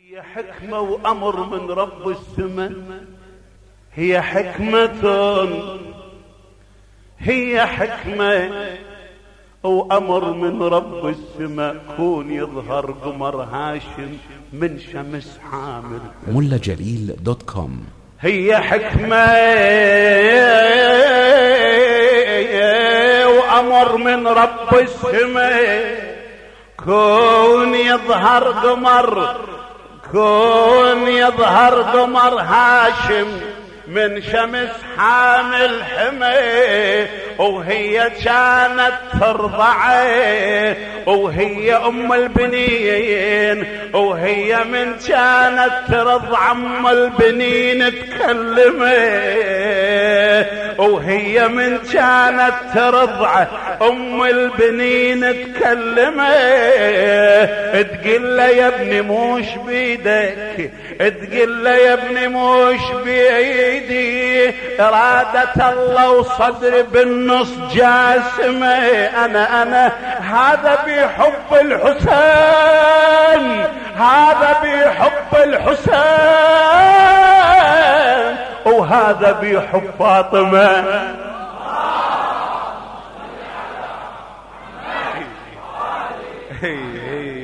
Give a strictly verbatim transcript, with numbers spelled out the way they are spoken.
هي حكمة وأمر من رب السماء، هي حكمة هي حكمة وأمر من رب السماء، كون يظهر قمر هاشم من شمس حامل. ملا جليل دوت كوم. هي حكمة وأمر من رب السماء، كون يظهر قمر كون يظهر قمر هاشم من شمس حامل حمي، وهي كانت ترضعه وهي ام البنين، وهي من كانت ترضع ام البنين تكلمه، وهي من كانت ترضع ام البنين تكلمه، تقول له يا ابني موش بيدك، تقول له يا ابني موش بيدك، إرادة الله وصدري بالنص جاسمة، أنا أنا هذا بحب الحسين، هذا بحب الحسين، وهذا بحب فاطمة. هي هي